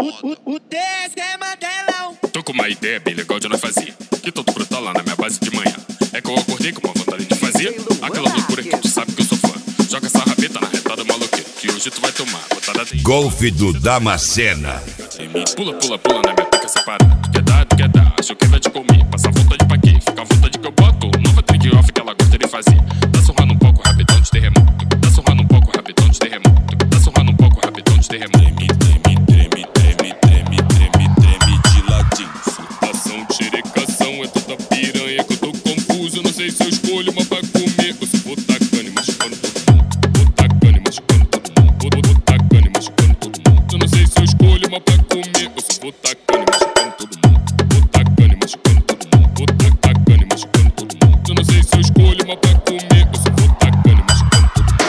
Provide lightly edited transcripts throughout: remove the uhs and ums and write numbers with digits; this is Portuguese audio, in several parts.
O TS é Mandelão. Tô com uma ideia bem legal de nós fazer, que todo brotar lá na minha base de manhã. É que eu acordei com uma vontade de fazer aquela loucura que tu sabe que eu sou fã. Joga essa rabeta na retada maloqueira, que hoje tu vai tomar botada de Golfe do Damascena. Pula, pula, pula na minha pica separada. Tu quer dar, acho que vai te comer. Passa a vontade pra quê? Fica a vontade que eu boto. Nova trick off que ela gosta de fazer. Dá surrando um pouco, rapidão de terremoto. Dá surrando um pouco, rapidão de terremoto. Dá surrando um pouco, rapidão de terremoto. Treme de ladinho. Surtação, xerecação, é toda piranha que eu tô confuso. Não sei se eu escolho uma pra comer ou se vou tacando e machucando todo mundo. Vou tacando e machucando todo mundo. Vou tacando e machucando todo mundo. Eu não sei se eu escolho uma pra comer ou se vou tacando e machucando todo mundo. Vou tacando e machucando todo mundo. Vou tacando e machucando todo mundo. Eu não sei se eu escolho uma pra comer ou se vou tacando e machucando todo mundo.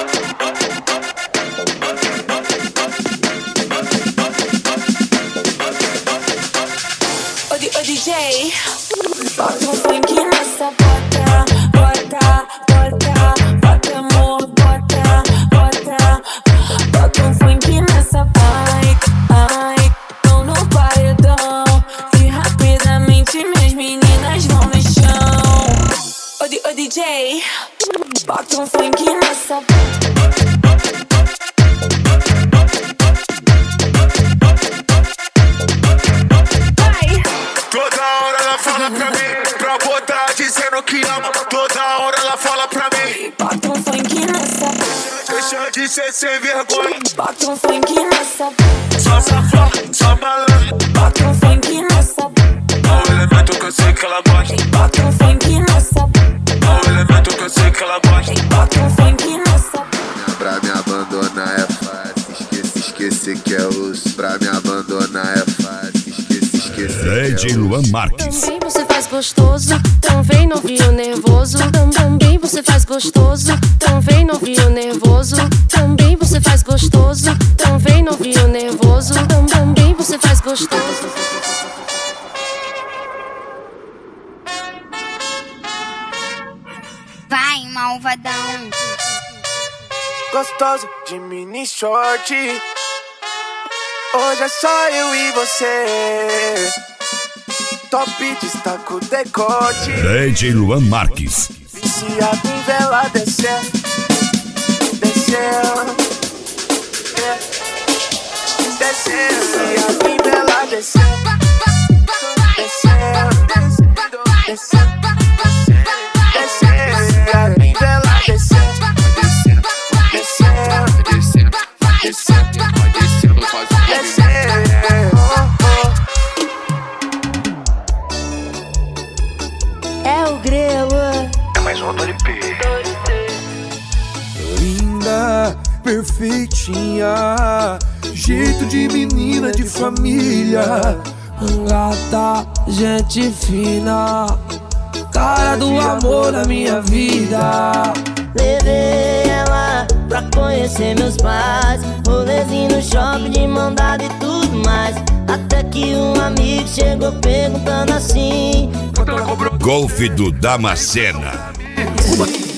Ô DJ, bota um funk nessa bota, bota, bota, bota amor, bota, bota, bota um funk nessa bike, ai, tô no paredão e rapidamente minhas meninas vão no chão. Ô DJ, bota um funk nessa bota. Toda hora ela fala pra mim, pra botar dizendo que ama. Toda hora ela fala pra mim, Bota um funk nessa, deixa de ser sem vergonha. bota um funk nessa, Só safado, só malandro. bota um funk nessa, É o elemento que eu sei que ela gosta. bota um funk nessa, É o elemento que eu sei que ela gosta. bota um funk nessa. Pra me abandonar é fácil, esquecer que é osso. Pra me abandonar é fácil, esquecer DJ Luan Marques. Também você faz gostoso, então vem novinho nervoso. Também você faz gostoso, então vem novinho nervoso. Também você faz gostoso, então vem novinho nervoso. Também você faz gostoso. Vai, malvadão. Gostoso de mini short. Hoje é só eu e você. Top destaca o decote. DJ Luan Marques. Se a vela descer, descer, descer. Se a vela descer, descer, descer, descer. Se a vela descer, descer, descer, descer. É o grelo. É mais um Doripe. Linda, perfeitinha, jeito de menina de família. Gata, gente fina, cara do amor na minha vida. Levei ela pra conhecer meus pais, rolezinho no shopping de mão dada e tudo mais. Até que um amigo chegou perguntando assim: Golfe do Damascena.